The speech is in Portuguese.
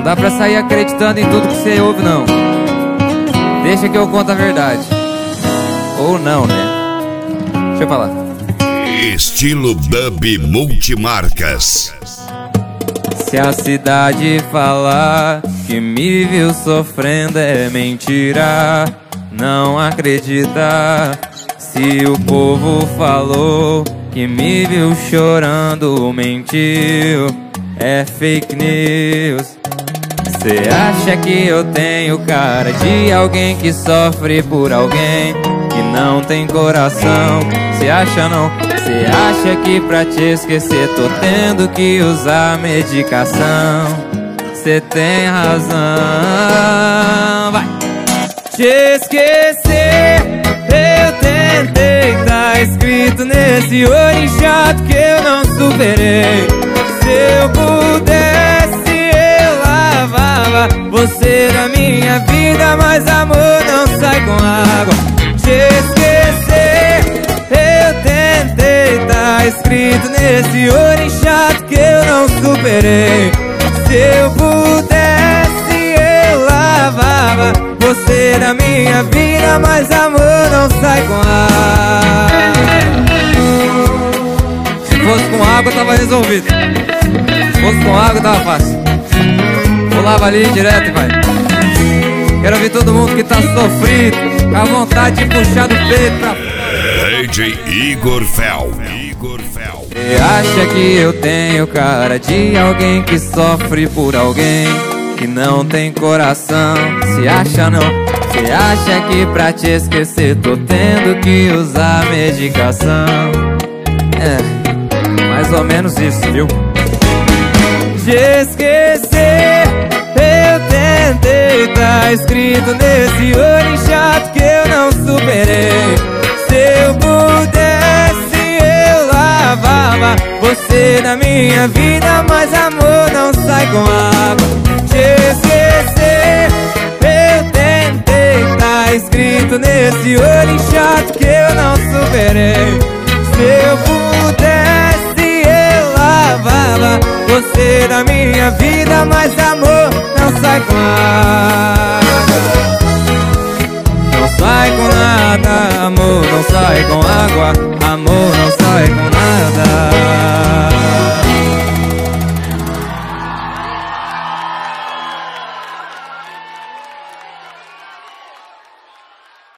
Não dá pra sair acreditando em tudo que você ouve, não. Deixa que eu conto a verdade. Ou não, né? Deixa eu falar. Estilo Dub Multimarcas. Se a cidade falar que me viu sofrendo é mentira, não acredita. Se o povo falou que me viu chorando, mentiu, é fake news. Cê acha que eu tenho cara de alguém que sofre por alguém que não tem coração? Cê acha não? Cê acha que pra te esquecer tô tendo que usar medicação? Cê tem razão. Vai! Te esquecer, eu tentei, tá escrito nesse olho chato que eu não superei. Se eu pudesse, eu lavava você da minha vida, mas amor não sai com água. Te esquecer, eu tentei, tá escrito nesse olho chato que eu não superei. Se eu pudesse, eu lavava você da minha vida, mas amor não sai com água. Se fosse com água tava resolvido. Se fosse com água tava fácil. Pulava ali direto e vai. Quero ver todo mundo que tá sofrido, com a vontade de puxar do peito pra DJ Igor Fel. Cê acha que eu tenho cara de alguém que sofre por alguém que não tem coração? Se acha não? Cê acha que pra te esquecer tô tendo que usar medicação? É, mais ou menos isso, viu? Te esquecer, eu tentei, tá escrito nesse olho chato que eu não superei. Se eu pudesse, eu lavava você da minha vida, mas amor não sai com água. Te esquecer, eu tentei, tá escrito nesse olho chato que eu não superei. Se eu pudesse, eu lavava você da minha vida, mas amor não sai com água. Não sai com nada, amor não sai com água.